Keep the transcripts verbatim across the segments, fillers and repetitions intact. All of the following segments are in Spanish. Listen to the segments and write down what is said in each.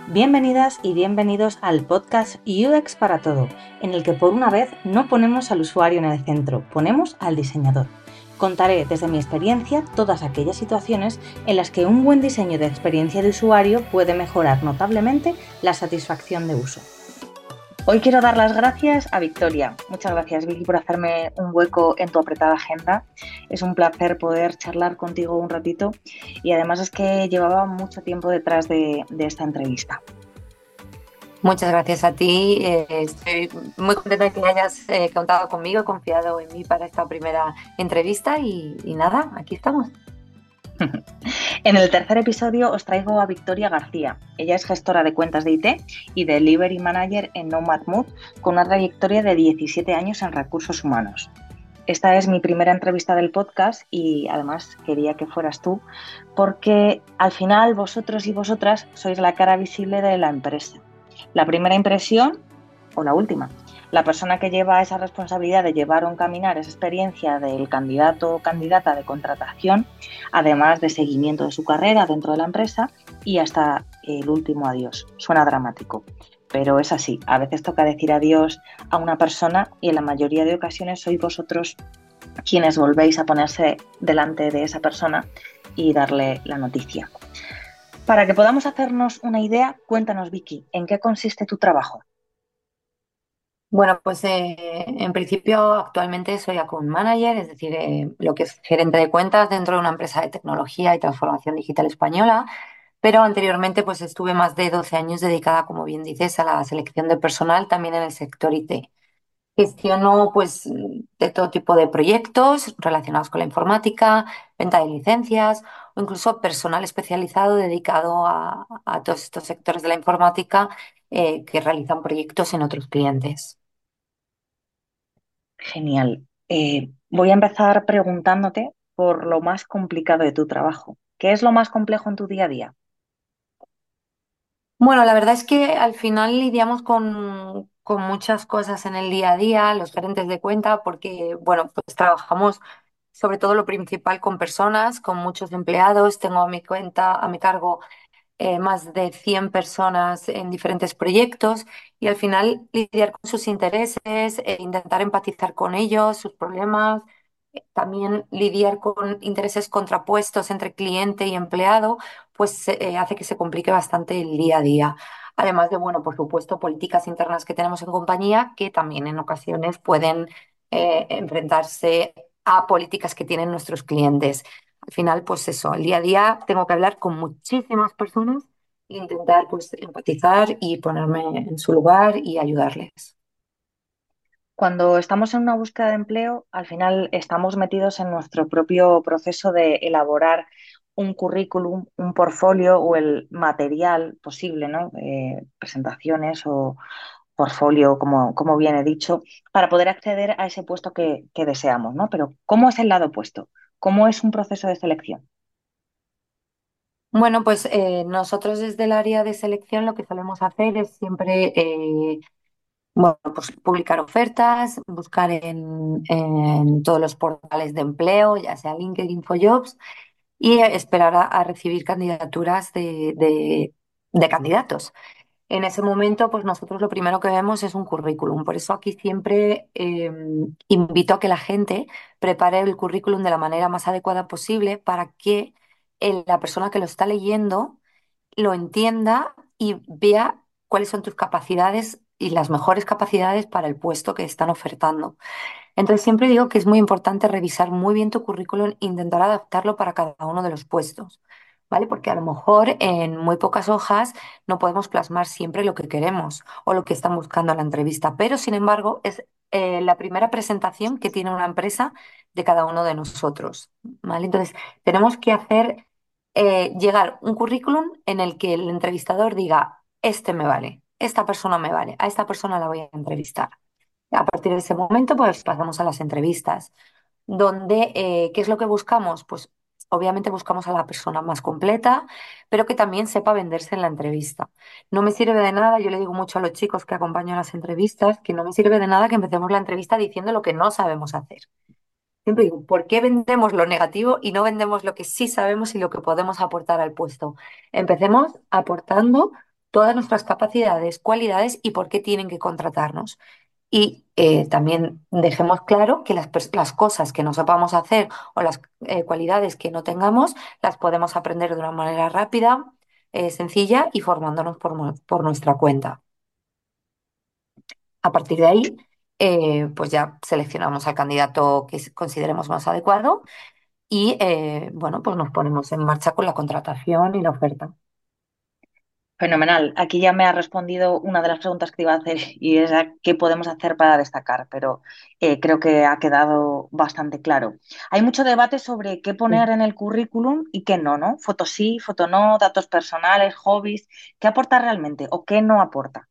Bienvenidas y bienvenidos al podcast U X para todo, en el que por una vez no ponemos al usuario en el centro, ponemos al diseñador. Contaré desde mi experiencia todas aquellas situaciones en las que un buen diseño de experiencia de usuario puede mejorar notablemente la satisfacción de uso. Hoy quiero dar las gracias a Victoria. Muchas gracias, Vicky, por hacerme un hueco en tu apretada agenda. Es un placer poder charlar contigo un ratito y además es que llevaba mucho tiempo detrás de, de esta entrevista. Muchas gracias a ti. Eh, estoy muy contenta de que hayas eh, contado conmigo, confiado en mí para esta primera entrevista y, y nada, aquí estamos. En el tercer episodio os traigo a Victoria García. Ella es gestora de cuentas de I T y Delivery Manager en Nomad Mood, con una trayectoria de diecisiete años en recursos humanos. Esta es mi primera entrevista del podcast y además quería que fueras tú porque al final vosotros y vosotras sois la cara visible de la empresa. La primera impresión o la última. La persona que lleva esa responsabilidad de llevar o encaminar esa experiencia del candidato o candidata de contratación, además de seguimiento de su carrera dentro de la empresa y hasta el último adiós. Suena dramático, pero es así. A veces toca decir adiós a una persona y en la mayoría de ocasiones sois vosotros quienes volvéis a ponerse delante de esa persona y darle la noticia. Para que podamos hacernos una idea, cuéntanos, Vicky, ¿en qué consiste tu trabajo? Bueno, pues eh, en principio actualmente soy account manager, es decir, eh, lo que es gerente de cuentas dentro de una empresa de tecnología y transformación digital española, pero anteriormente pues estuve más de doce años dedicada, como bien dices, a la selección de personal también en el sector I T. Gestiono pues de todo tipo de proyectos relacionados con la informática, venta de licencias o incluso personal especializado dedicado a, a todos estos sectores de la informática eh, que realizan proyectos en otros clientes. Genial. Eh, voy a empezar preguntándote por lo más complicado de tu trabajo. ¿Qué es lo más complejo en tu día a día? Bueno, la verdad es que al final lidiamos con, con muchas cosas en el día a día, los gerentes de cuenta, porque bueno, pues trabajamos sobre todo lo principal con personas, con muchos empleados. Tengo a mi cuenta, a mi cargo eh, más de cien personas en diferentes proyectos y al final lidiar con sus intereses, eh, intentar empatizar con ellos, sus problemas, eh, también lidiar con intereses contrapuestos entre cliente y empleado, pues eh, hace que se complique bastante el día a día. Además de, bueno, por supuesto, políticas internas que tenemos en compañía que también en ocasiones pueden eh, enfrentarse a políticas que tienen nuestros clientes. Al final, pues eso, el día a día tengo que hablar con muchísimas personas e intentar pues empatizar y ponerme en su lugar y ayudarles. Cuando estamos en una búsqueda de empleo, al final estamos metidos en nuestro propio proceso de elaborar un currículum, un portfolio o el material posible, ¿no? Eh, presentaciones o portfolio, como, como bien he dicho, para poder acceder a ese puesto que, que deseamos, ¿no? Pero ¿cómo es el lado opuesto? ¿Cómo es un proceso de selección? Bueno, pues eh, nosotros desde el área de selección lo que solemos hacer es siempre eh, bueno, pues publicar ofertas, buscar en, en todos los portales de empleo, ya sea LinkedIn, InfoJobs, y esperar a, a recibir candidaturas de, de de candidatos. En ese momento, pues nosotros lo primero que vemos es un currículum. Por eso aquí siempre eh, invito a que la gente prepare el currículum de la manera más adecuada posible para que el- la persona que lo está leyendo lo entienda y vea cuáles son tus capacidades y las mejores capacidades para el puesto que están ofertando. Entonces siempre digo que es muy importante revisar muy bien tu currículum e intentar adaptarlo para cada uno de los puestos, ¿vale? Porque a lo mejor en muy pocas hojas no podemos plasmar siempre lo que queremos o lo que están buscando en la entrevista, pero sin embargo es eh, la primera presentación que tiene una empresa de cada uno de nosotros, ¿vale? Entonces tenemos que hacer eh, llegar un currículum en el que el entrevistador diga, este me vale, esta persona me vale, a esta persona la voy a entrevistar. A partir de ese momento, pues pasamos a las entrevistas, donde, eh, ¿qué es lo que buscamos? Pues obviamente buscamos a la persona más completa, pero que también sepa venderse en la entrevista. No me sirve de nada, yo le digo mucho a los chicos que acompañan las entrevistas, que no me sirve de nada que empecemos la entrevista diciendo lo que no sabemos hacer. Siempre digo, ¿por qué vendemos lo negativo y no vendemos lo que sí sabemos y lo que podemos aportar al puesto? Empecemos aportando todas nuestras capacidades, cualidades y por qué tienen que contratarnos. Y eh, también dejemos claro que las, pers- las cosas que no sepamos hacer o las eh, cualidades que no tengamos, las podemos aprender de una manera rápida, eh, sencilla y formándonos por, mu- por nuestra cuenta. A partir de ahí, eh, pues ya seleccionamos al candidato que s- consideremos más adecuado y, eh, bueno, pues nos ponemos en marcha con la contratación y la oferta. Fenomenal. Aquí ya me ha respondido una de las preguntas que te iba a hacer y es a qué podemos hacer para destacar, pero eh, creo que ha quedado bastante claro. Hay mucho debate sobre qué poner en el currículum y qué no, ¿no? Fotos sí, foto no, datos personales, hobbies. ¿Qué aporta realmente o qué no aporta?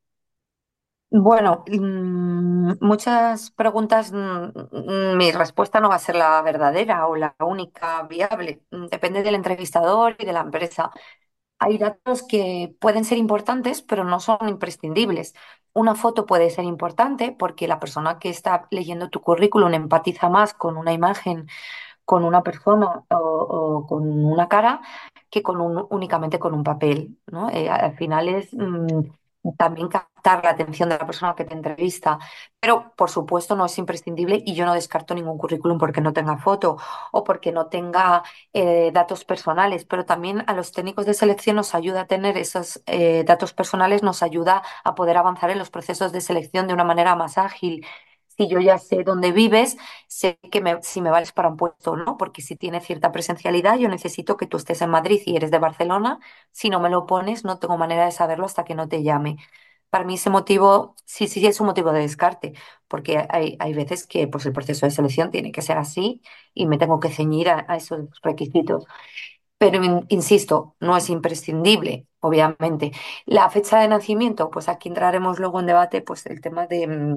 Bueno, mm, muchas preguntas, mm, mm, mi respuesta no va a ser la verdadera o la única viable. Mm, Depende del entrevistador y de la empresa. Hay datos que pueden ser importantes, pero no son imprescindibles. Una foto puede ser importante porque la persona que está leyendo tu currículum empatiza más con una imagen, con una persona o, o con una cara que con un, únicamente con un papel, ¿no? Eh, al final es mm, también captar la atención de la persona que te entrevista, pero por supuesto no es imprescindible y yo no descarto ningún currículum porque no tenga foto o porque no tenga eh, datos personales, pero también a los técnicos de selección nos ayuda a tener esos eh, datos personales, nos ayuda a poder avanzar en los procesos de selección de una manera más ágil. Si yo ya sé dónde vives, sé que me- si me vales para un puesto o no, porque si tiene cierta presencialidad, yo necesito que tú estés en Madrid y eres de Barcelona. Si no me lo pones, no tengo manera de saberlo hasta que no te llame. Para mí ese motivo, sí, sí, sí, es un motivo de descarte, porque hay, hay veces que pues, el proceso de selección tiene que ser así y me tengo que ceñir a, a esos requisitos. Pero in- insisto, no es imprescindible, obviamente. La fecha de nacimiento, pues aquí entraremos luego en debate, pues el tema de, mm,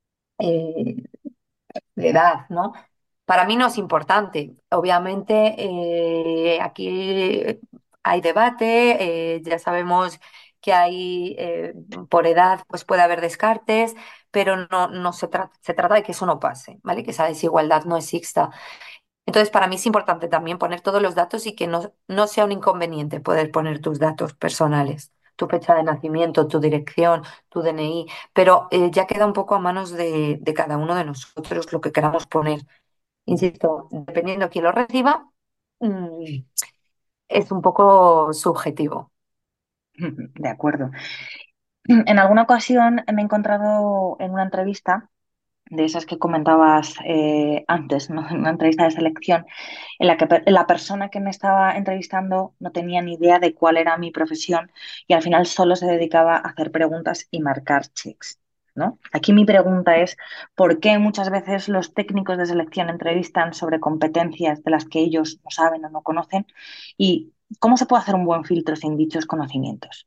eh, de edad, ¿no? Para mí no es importante. Obviamente, eh, aquí hay debate, eh, ya sabemos que hay, eh, por edad, pues puede haber descartes, pero no, no se trata, se trata de que eso no pase, ¿vale? Que esa desigualdad no exista. Entonces, para mí es importante también poner todos los datos y que no, no sea un inconveniente poder poner tus datos personales, tu fecha de nacimiento, tu dirección, tu D N I, pero eh, ya queda un poco a manos de, de cada uno de nosotros lo que queramos poner. Insisto, dependiendo de quién lo reciba, mm, es un poco subjetivo. De acuerdo. En alguna ocasión me he encontrado en una entrevista de esas que comentabas eh, antes, ¿no? En una entrevista de selección, en la que pe- la persona que me estaba entrevistando no tenía ni idea de cuál era mi profesión y al final solo se dedicaba a hacer preguntas y marcar checks, ¿no? Aquí mi pregunta es, ¿por qué muchas veces los técnicos de selección entrevistan sobre competencias de las que ellos no saben o no conocen? ¿Y cómo se puede hacer un buen filtro sin dichos conocimientos?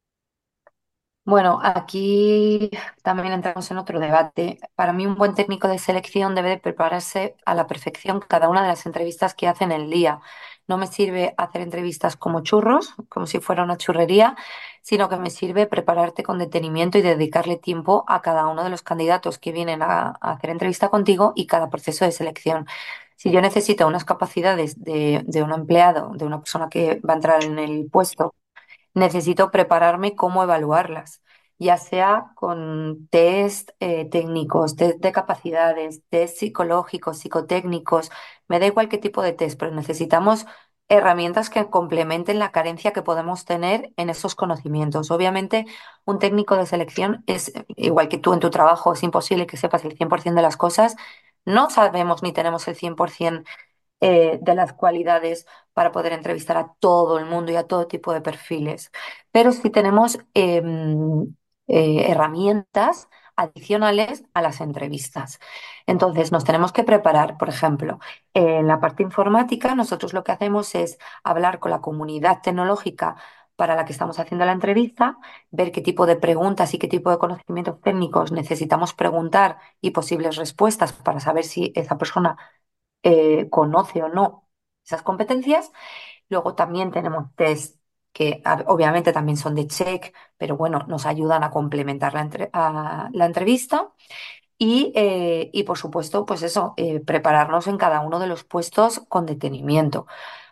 Bueno, aquí también entramos en otro debate. Para mí, un buen técnico de selección debe de prepararse a la perfección cada una de las entrevistas que hace en el día. No me sirve hacer entrevistas como churros, como si fuera una churrería, sino que me sirve prepararte con detenimiento y dedicarle tiempo a cada uno de los candidatos que vienen a, a hacer entrevista contigo y cada proceso de selección. Si yo necesito unas capacidades de, de un empleado, de una persona que va a entrar en el puesto, necesito prepararme cómo evaluarlas, ya sea con test eh, técnicos, test de capacidades, test psicológicos, psicotécnicos, me da igual qué tipo de test, pero necesitamos herramientas que complementen la carencia que podemos tener en esos conocimientos. Obviamente, un técnico de selección es igual que tú en tu trabajo, es imposible que sepas el cien por ciento de las cosas. No sabemos ni tenemos el cien por ciento eh, de las cualidades para poder entrevistar a todo el mundo y a todo tipo de perfiles. Pero sí tenemos em, eh, herramientas adicionales a las entrevistas. Entonces, nos tenemos que preparar, por ejemplo, en la parte informática, nosotros lo que hacemos es hablar con la comunidad tecnológica para la que estamos haciendo la entrevista, ver qué tipo de preguntas y qué tipo de conocimientos técnicos necesitamos preguntar y posibles respuestas para saber si esa persona eh, conoce o no esas competencias. Luego también tenemos test que a- obviamente también son de check, pero bueno, nos ayudan a complementar la, entre- a la entrevista. Y, eh, y por supuesto, pues eso, eh, prepararnos en cada uno de los puestos con detenimiento.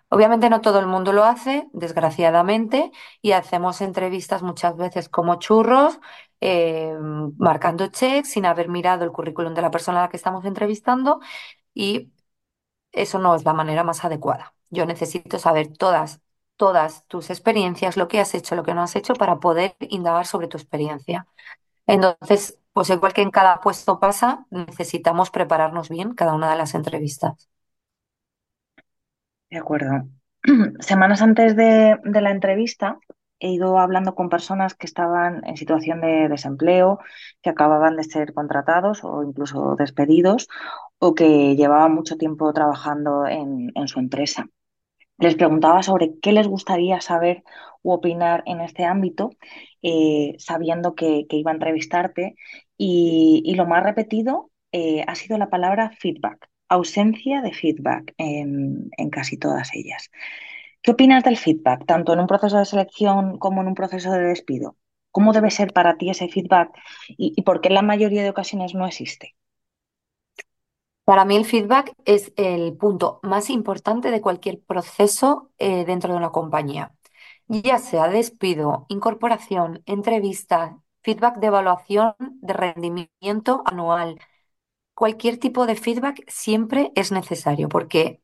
Obviamente no todo el mundo lo hace, desgraciadamente, y hacemos entrevistas muchas veces como churros, eh, marcando checks sin haber mirado el currículum de la persona a la que estamos entrevistando y eso no es la manera más adecuada. Yo necesito saber todas, todas tus experiencias, lo que has hecho, lo que no has hecho para poder indagar sobre tu experiencia. Entonces, pues igual que en cada puesto pasa, necesitamos prepararnos bien cada una de las entrevistas. De acuerdo. Semanas antes de, de la entrevista he ido hablando con personas que estaban en situación de desempleo, que acababan de ser contratados o incluso despedidos o que llevaban mucho tiempo trabajando en, en su empresa. Les preguntaba sobre qué les gustaría saber u opinar en este ámbito, eh, sabiendo que, que iba a entrevistarte. Y, y lo más repetido eh, ha sido la palabra feedback, ausencia de feedback en, en casi todas ellas. ¿Qué opinas del feedback, tanto en un proceso de selección como en un proceso de despido? ¿Cómo debe ser para ti ese feedback y, y por qué en la mayoría de ocasiones no existe? Para mí el feedback es el punto más importante de cualquier proceso eh, dentro de una compañía, ya sea despido, incorporación, entrevista, feedback de evaluación de rendimiento anual. Cualquier tipo de feedback siempre es necesario porque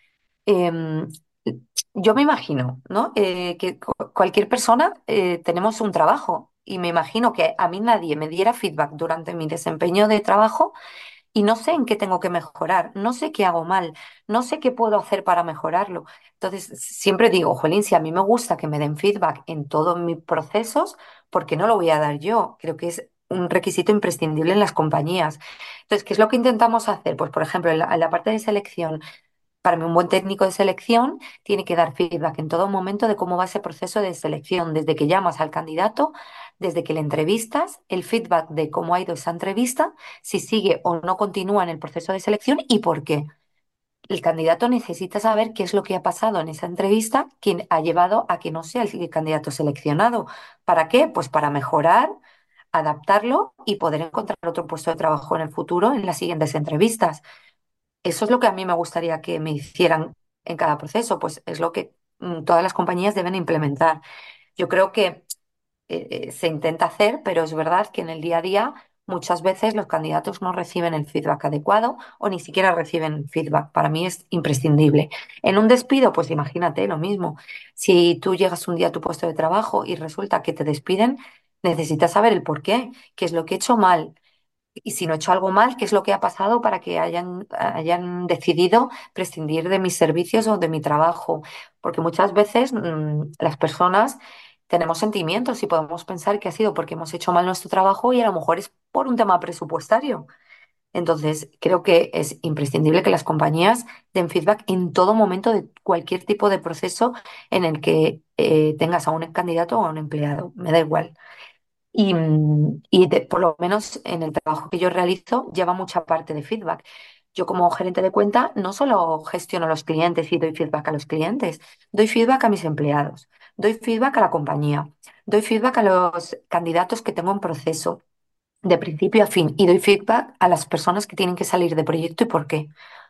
em, yo me imagino, ¿no? Eh, que cu- cualquier persona eh, tenemos un trabajo y me imagino que a mí nadie me diera feedback durante mi desempeño de trabajo y no sé en qué tengo que mejorar, no sé qué hago mal, no sé qué puedo hacer para mejorarlo. Entonces, siempre digo, Jolín, si a mí me gusta que me den feedback en todos mis procesos, ¿por qué no lo voy a dar yo? Creo que es un requisito imprescindible en las compañías. Entonces, ¿qué es lo que intentamos hacer? Pues, por ejemplo, en la, en la parte de selección, para mí un buen técnico de selección tiene que dar feedback en todo momento de cómo va ese proceso de selección, desde que llamas al candidato, desde que le entrevistas, el feedback de cómo ha ido esa entrevista, si sigue o no continúa en el proceso de selección y por qué. El candidato necesita saber qué es lo que ha pasado en esa entrevista que ha llevado a que no sea el candidato seleccionado. ¿Para qué? Pues para mejorar, adaptarlo y poder encontrar otro puesto de trabajo en el futuro en las siguientes entrevistas. Eso es lo que a mí me gustaría que me hicieran en cada proceso, pues es lo que mm, todas las compañías deben implementar. Yo creo que eh, eh, se intenta hacer, pero es verdad que en el día a día muchas veces los candidatos no reciben el feedback adecuado o ni siquiera reciben feedback. Para mí es imprescindible. En un despido, pues imagínate lo mismo. Si tú llegas un día a tu puesto de trabajo y resulta que te despiden, necesitas saber el por qué, qué es lo que he hecho mal. Y si no he hecho algo mal, ¿qué es lo que ha pasado para que hayan, hayan decidido prescindir de mis servicios o de mi trabajo? Porque muchas veces mm, las personas tenemos sentimientos y podemos pensar que ha sido porque hemos hecho mal nuestro trabajo y a lo mejor es por un tema presupuestario. Entonces, creo que es imprescindible que las compañías den feedback en todo momento de cualquier tipo de proceso en el que eh, tengas a un candidato o a un empleado. Me da igual. Y, mm, y de- por lo menos en el trabajo que yo realizo lleva mucha parte de feedback. Yo como gerente de cuenta no solo gestiono los clientes y doy feedback a los clientes, doy feedback a mis empleados, doy feedback a la compañía, doy feedback a los candidatos que tengo en proceso de principio a fin y doy feedback a las personas que tienen que salir de proyecto y por qué.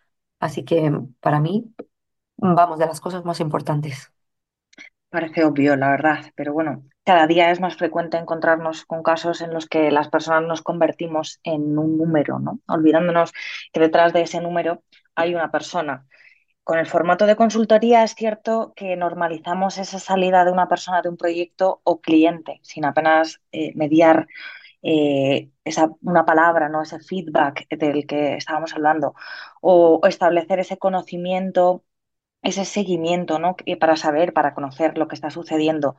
Así que para mí, vamos, de las cosas más importantes. Parece obvio, la verdad, pero bueno, cada día es más frecuente encontrarnos con casos en los que las personas nos convertimos en un número, ¿no? Olvidándonos que detrás de ese número hay una persona. Con el formato de consultoría es cierto que normalizamos esa salida de una persona de un proyecto o cliente sin apenas eh, mediar eh, esa, una palabra, ¿no? Ese feedback del que estábamos hablando o, o establecer ese conocimiento, ese seguimiento, ¿no? Que- para saber, para conocer lo que está sucediendo.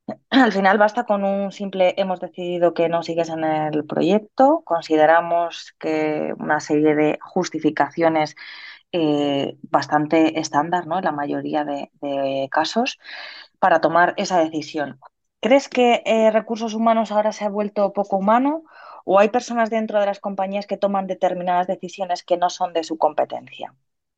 Al final basta con un simple hemos decidido que no sigues en el proyecto, consideramos que una serie de justificaciones eh, bastante estándar, ¿no? En la mayoría de, de casos, para tomar esa decisión. ¿Crees que eh, recursos humanos ahora se ha vuelto poco humano o hay personas dentro de las compañías que toman determinadas decisiones que no son de su competencia?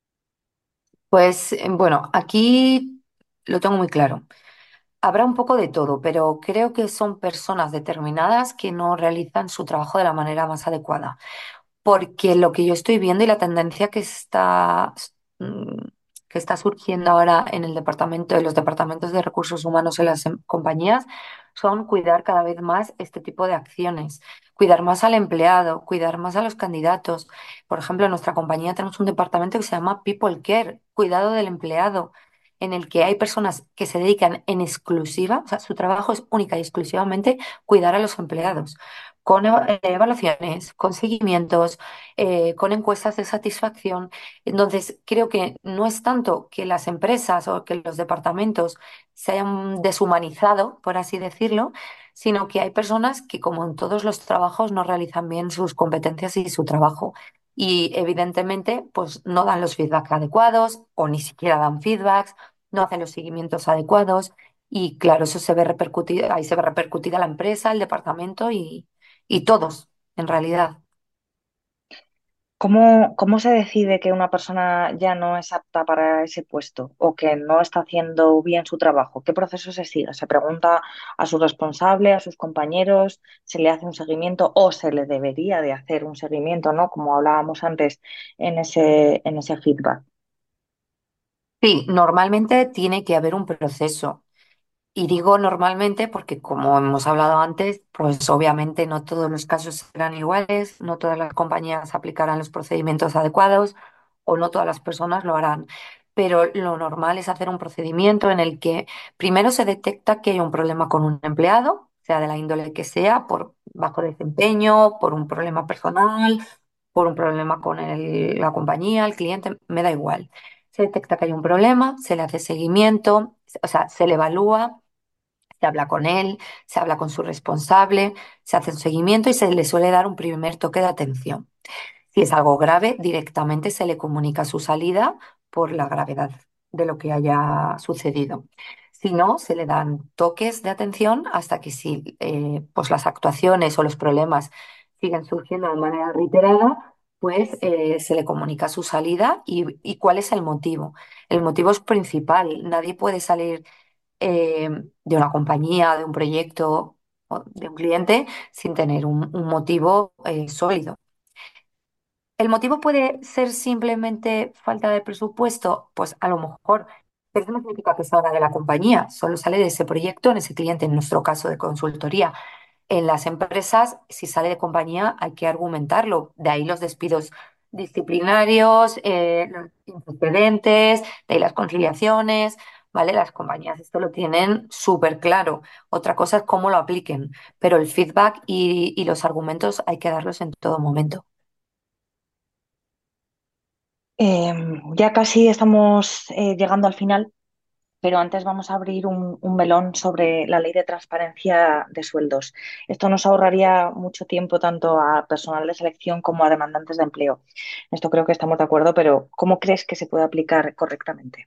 Pues eh, bueno, aquí lo tengo muy claro. Habrá un poco de todo, pero creo que son personas determinadas que no realizan su trabajo de la manera más adecuada. Porque lo que yo estoy viendo y la tendencia que está, mm, que está surgiendo ahora en el departamento, en los departamentos de recursos humanos en las em- compañías son cuidar cada vez más este tipo de acciones, cuidar más al empleado, cuidar más a los candidatos. Por ejemplo, en nuestra compañía tenemos un departamento que se llama People Care, cuidado del empleado, en el que hay personas que se dedican en exclusiva, o sea, su trabajo es única y exclusivamente cuidar a los empleados, con eva- evaluaciones, con seguimientos, eh, con encuestas de satisfacción. Entonces, creo que no es tanto que las empresas o que los departamentos se hayan deshumanizado, por así decirlo, sino que hay personas que, como en todos los trabajos, no realizan bien sus competencias y su trabajo. Y evidentemente, pues no dan los feedbacks adecuados o ni siquiera dan feedbacks, no hacen los seguimientos adecuados. Y claro, eso se ve repercutido, ahí se ve repercutida la empresa, el departamento y, y todos, en realidad. ¿Cómo, cómo se decide que una persona ya no es apta para ese puesto o que no está haciendo bien su trabajo? ¿Qué proceso se sigue? ¿Se pregunta a su responsable, a sus compañeros, se le hace un seguimiento o se le debería de hacer un seguimiento, ¿no? Como hablábamos antes en ese, en ese feedback. Sí, normalmente tiene que haber un proceso. Y digo normalmente porque, como hemos hablado antes, pues obviamente no todos los casos serán iguales, no todas las compañías aplicarán los procedimientos adecuados o no todas las personas lo harán. Pero lo normal es hacer un procedimiento en el que primero se detecta que hay un problema con un empleado, sea de la índole que sea, por bajo desempeño, por un problema personal, por un problema con el- la compañía, el cliente, me da igual. Se detecta que hay un problema, se le hace seguimiento, o sea, se le evalúa, se habla con él, se habla con su responsable, se hace un seguimiento y se le suele dar un primer toque de atención. Si es algo grave, directamente se le comunica su salida por la gravedad de lo que haya sucedido. Si no, se le dan toques de atención hasta que si eh, pues las actuaciones o los problemas siguen surgiendo de manera reiterada, pues eh, se le comunica su salida y, y cuál es el motivo. El motivo es principal. Nadie puede salir eh, de una compañía, de un proyecto o de un cliente sin tener un, un motivo eh, sólido. ¿El motivo puede ser simplemente falta de presupuesto? Pues a lo mejor, pero eso no significa que salga de la compañía, solo sale de ese proyecto en ese cliente, en nuestro caso de consultoría. En las empresas, si sale de compañía, hay que argumentarlo. De ahí los despidos disciplinarios, eh, los improcedentes, de ahí las conciliaciones, ¿vale? Las compañías esto lo tienen súper claro. Otra cosa es cómo lo apliquen, pero el feedback y, y los argumentos hay que darlos en todo momento. Eh, ya casi estamos eh, llegando al final, pero antes vamos a abrir un, un melón sobre la ley de transparencia de sueldos. Esto nos ahorraría mucho tiempo tanto a personal de selección como a demandantes de empleo. Esto creo que estamos de acuerdo, pero ¿cómo crees que se puede aplicar correctamente?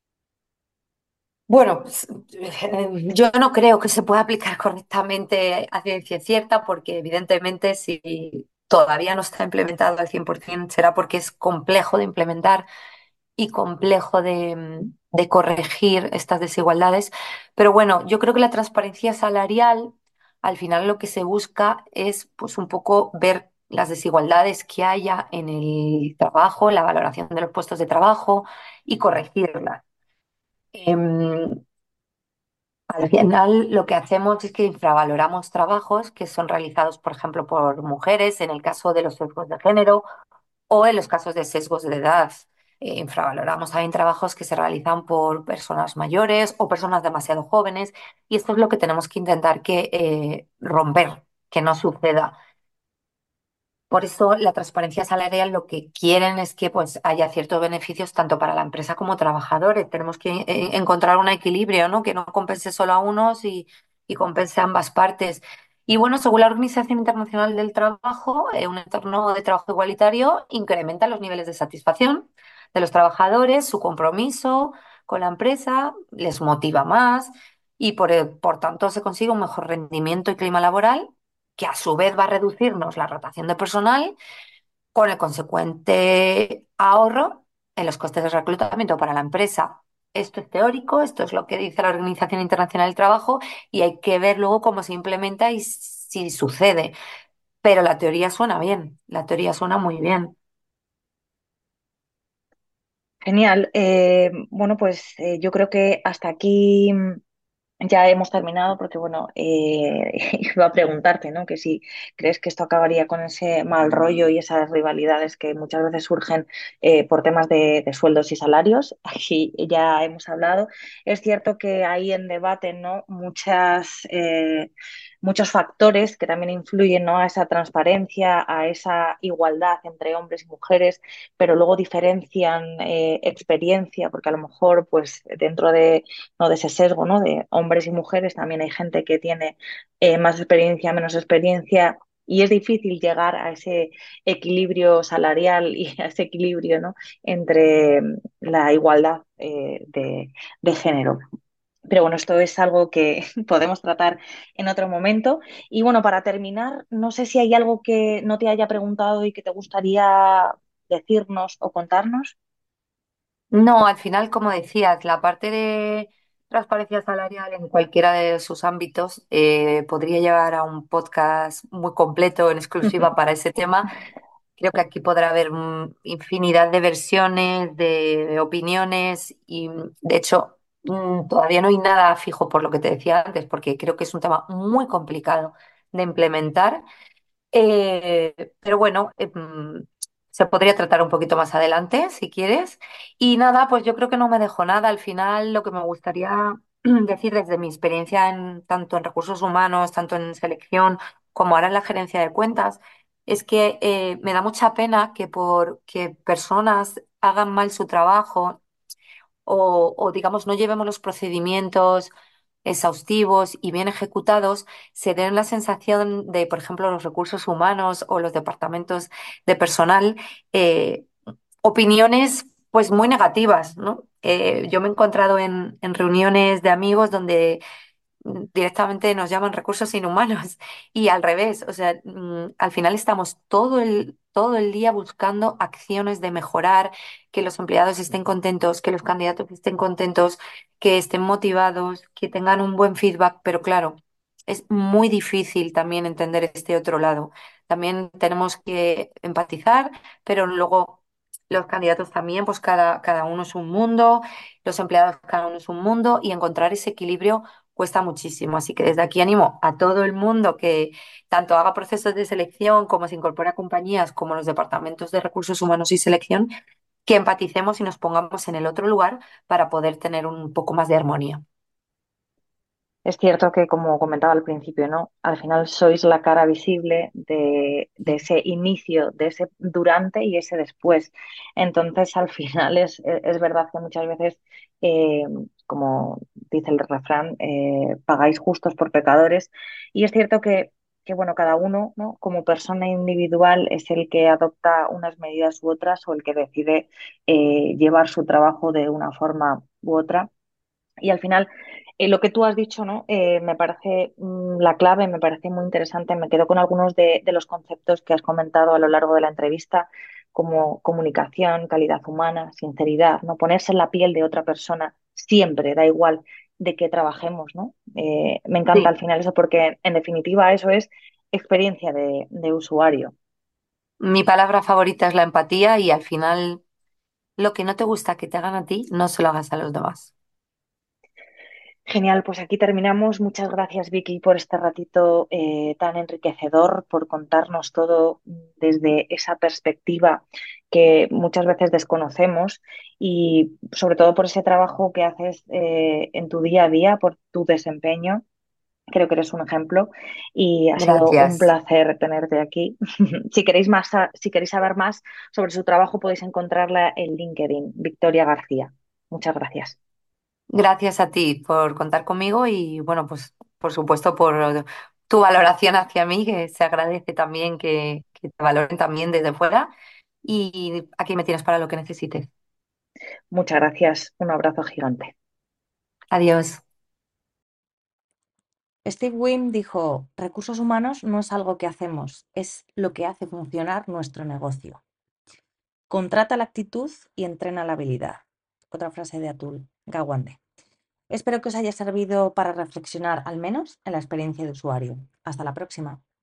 Bueno, pues, eh, yo no creo que se pueda aplicar correctamente a ciencia cierta porque evidentemente si todavía no está implementado al cien por ciento será porque es complejo de implementar y complejo de, de corregir estas desigualdades. Pero bueno, yo creo que la transparencia salarial, al final lo que se busca es pues un poco ver las desigualdades que haya en el trabajo, la valoración de los puestos de trabajo y corregirlas. Em, Al final, lo que hacemos es que infravaloramos trabajos que son realizados, por ejemplo, por mujeres, en el caso de los sesgos de género o en los casos de sesgos de edad. Eh, infravaloramos también trabajos que se realizan por personas mayores o personas demasiado jóvenes y esto es lo que tenemos que intentar que eh, romper, que no suceda. Por eso la transparencia salarial lo que quieren es que pues haya ciertos beneficios tanto para la empresa como trabajadores. Tenemos que eh, encontrar un equilibrio, ¿no? Que no compense solo a unos y, y compense a ambas partes. Y bueno, según la Organización Internacional del Trabajo, eh, un entorno de trabajo igualitario incrementa los niveles de satisfacción de los trabajadores, su compromiso con la empresa, les motiva más y por, eh, por tanto se consigue un mejor rendimiento y clima laboral que a su vez va a reducirnos la rotación de personal con el consecuente ahorro en los costes de reclutamiento para la empresa. Esto es teórico, esto es lo que dice la Organización Internacional del Trabajo y hay que ver luego cómo se implementa y si sucede. Pero la teoría suena bien, la teoría suena muy bien. Genial. Eh, bueno, pues eh, yo creo que hasta aquí mm, ya hemos terminado porque, bueno, eh, iba a preguntarte, ¿no? Que si crees que esto acabaría con ese mal rollo y esas rivalidades que muchas veces surgen eh, por temas de, de sueldos y salarios. Aquí ya hemos hablado. Es cierto que hay en debate, ¿no? Muchas, eh, muchos factores que también influyen, ¿no? A esa transparencia, a esa igualdad entre hombres y mujeres, pero luego diferencian eh, experiencia, porque a lo mejor, pues, dentro de ¿no? de ese sesgo, ¿no? De hombres y mujeres, también hay gente que tiene eh, más experiencia, menos experiencia, y es difícil llegar a ese equilibrio salarial y a ese equilibrio, ¿no? entre mm, la igualdad eh, de, de género. Pero bueno, esto es algo que podemos tratar en otro momento. Y bueno, para terminar, no sé si hay algo que no te haya preguntado y que te gustaría decirnos o contarnos. No, al final, como decías, la parte de transparencia salarial en cualquiera de sus ámbitos eh, podría llevar a un podcast muy completo en exclusiva para ese tema. Creo que aquí podrá haber mm, infinidad de versiones, de opiniones y, de hecho, mm, todavía no hay nada fijo por lo que te decía antes, porque creo que es un tema muy complicado de implementar. Eh, pero bueno, eh, mm, se podría tratar un poquito más adelante, si quieres. Y nada, pues yo creo que no me dejo nada. Al final, lo que me gustaría decir desde mi experiencia en, tanto en recursos humanos, tanto en selección, como ahora en la gerencia de cuentas, es que eh, me da mucha pena que por que personas hagan mal su trabajo o, o, digamos, no llevemos los procedimientos exhaustivos y bien ejecutados, se den la sensación de, por ejemplo, los recursos humanos o los departamentos de personal, eh, opiniones pues muy negativas, ¿no? Eh, yo me he encontrado en, en reuniones de amigos donde directamente nos llaman recursos inhumanos y al revés, o sea, mm, al final estamos todo el, todo el día buscando acciones de mejorar, que los empleados estén contentos, que los candidatos estén contentos, que estén motivados, que tengan un buen feedback, pero claro, es muy difícil también entender este otro lado. También tenemos que empatizar, pero luego los candidatos también, pues cada, cada uno es un mundo, los empleados cada uno es un mundo y encontrar ese equilibrio cuesta muchísimo. Así que desde aquí animo a todo el mundo que tanto haga procesos de selección como se incorpore a compañías como los departamentos de recursos humanos y selección, que empaticemos y nos pongamos en el otro lugar para poder tener un poco más de armonía. Es cierto que, como comentaba al principio, ¿no? Al final sois la cara visible de, de ese inicio, de ese durante y ese después. Entonces, al final es, es verdad que muchas veces, eh, como dice el refrán, eh, pagáis justos por pecadores. Y es cierto que, que, bueno, cada uno, ¿no? Como persona individual es el que adopta unas medidas u otras o el que decide eh, llevar su trabajo de una forma u otra. Y al final, eh, lo que tú has dicho, ¿no? Eh, me parece mm, la clave, me parece muy interesante. Me quedo con algunos de, de los conceptos que has comentado a lo largo de la entrevista, como comunicación, calidad humana, sinceridad, ¿no? Ponerse en la piel de otra persona siempre, da igual de qué trabajemos, ¿no? Eh, me encanta Sí, al final eso porque, en definitiva, eso es experiencia de, de usuario. mi palabra favorita es la empatía y al final lo que no te gusta que te hagan a ti, no se lo hagas a los demás. Genial, pues aquí terminamos. Muchas gracias, Vicky, por este ratito eh, tan enriquecedor, por contarnos todo desde esa perspectiva que muchas veces desconocemos y sobre todo por ese trabajo que haces eh, en tu día a día, por tu desempeño. Creo que eres un ejemplo y ha sido un Gracias. placer tenerte aquí. Si queréis más, sa- si queréis saber más sobre su trabajo, podéis encontrarla en LinkedIn, Victoria García. Muchas gracias. Gracias a ti por contar conmigo y bueno, pues por supuesto por tu valoración hacia mí, que se agradece también que, que te valoren también desde fuera. Y aquí me tienes para lo que necesites. Muchas gracias. Un abrazo gigante. Adiós. Steve Wynn dijo, recursos humanos no es algo que hacemos, es lo que hace funcionar nuestro negocio. Contrata la actitud y entrena la habilidad. Otra frase de Atul Gawande. Espero que os haya servido para reflexionar al menos en la experiencia de usuario. Hasta la próxima.